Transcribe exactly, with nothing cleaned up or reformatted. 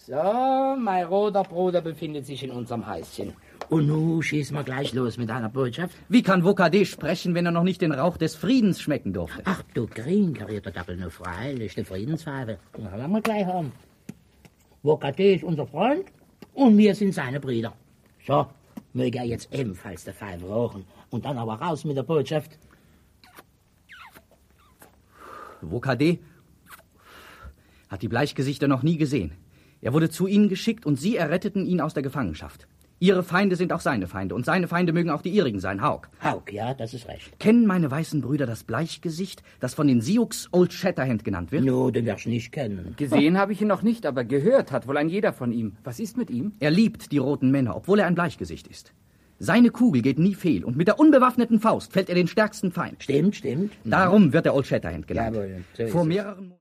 So, mein roter Bruder befindet sich in unserem Häuschen. Und nun schießen wir gleich los mit einer Botschaft. Wie kann Wokade sprechen, wenn er noch nicht den Rauch des Friedens schmecken durfte? Ach, du grün karierter Dackel, nur freilich, die Friedenspfeife. Na, werden wir gleich haben. Wokade ist unser Freund und wir sind seine Brüder. So, möge er jetzt ebenfalls der Pfeife rauchen und dann aber raus mit der Botschaft. Wokade hat die Bleichgesichter noch nie gesehen. Er wurde zu ihnen geschickt und sie erretteten ihn aus der Gefangenschaft. Ihre Feinde sind auch seine Feinde und seine Feinde mögen auch die ihrigen sein, Hauk. Hauk, ja, das ist recht. Kennen meine weißen Brüder das Bleichgesicht, das von den Sioux Old Shatterhand genannt wird? No, den wirst du nicht kennen. Gesehen habe ich ihn noch nicht, aber gehört hat wohl ein jeder von ihm. Was ist mit ihm? Er liebt die roten Männer, obwohl er ein Bleichgesicht ist. Seine Kugel geht nie fehl und mit der unbewaffneten Faust fällt er den stärksten Feind. Stimmt, stimmt. Darum wird er Old Shatterhand genannt. Jawohl, so ist Vor es. mehreren